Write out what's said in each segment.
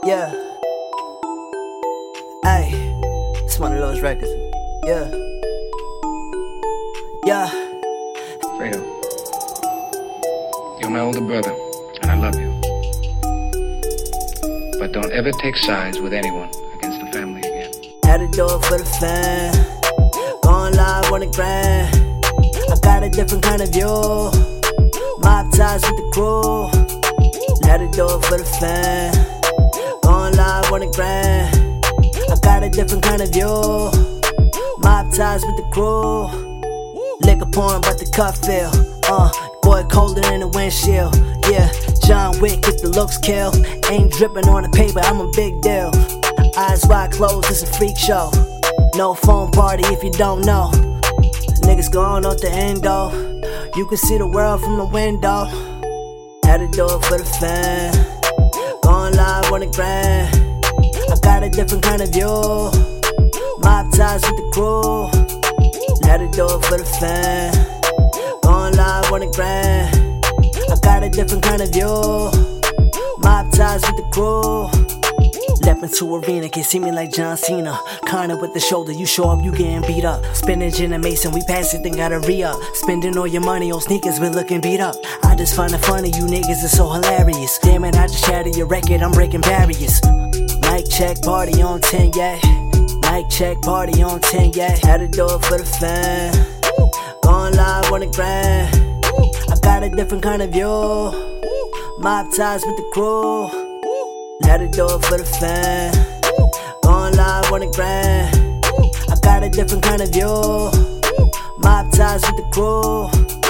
Yeah. Hey, it's one of those records. Yeah. Yeah. Fredo, you're my older brother, and I love you. But don't ever take sides with anyone against the family again. Had to do it for the fan. Going live on the grind. I got a different kind of view. Mob ties with the crew. Had to do it for the fan. Going live on the grind. I got a different kind of view. Mob ties with the crew. Liquor pouring, but the cup fill. Boy colder than the windshield. Yeah, John Wick if the looks kill. Ain't dripping on the paper, I'm a big deal. Eyes wide closed, it's a freak show. No phone party if you don't know. Niggas going out the endo. You can see the world from the window. Had to do it for the fan. Going live on the grind. I got a different kind of view. Mob ties with the crew. Had to do it for the fan. Going live on the grind. I got a different kind of view. Mob ties with the crew. Left into arena, can see me like John Cena. Kinda with the shoulder, you show up, you getting beat up. Spinach in a mason, we pass it, then gotta re-up. Spending all your money on sneakers, we looking beat up. I just find it funny, you niggas are so hilarious. Damn it, I just shattered your record, I'm breaking barriers. Mic check, party on 10, yeah. Mic check, party on 10, yeah. Had to do it for the fan. Going live on the grind. I got a different kind of view. Mob ties with the crew. Had to do it for the fan. Going live on the grind. I got a different kind of view. Mob ties with the crew.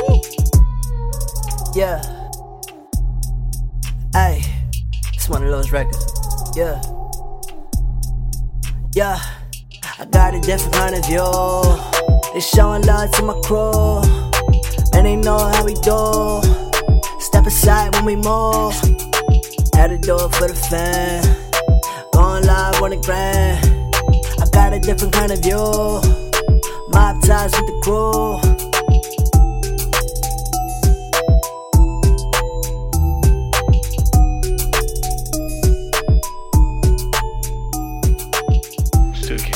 Yeah. Hey, it's one of those records. Yeah. Yeah. I got a different kind of view. It's showing love to my crew. And they know how we do. Step aside when we move. Had to do it for the fan. Going live on the grind. I got a different kind of view. Mob ties with the crew. Still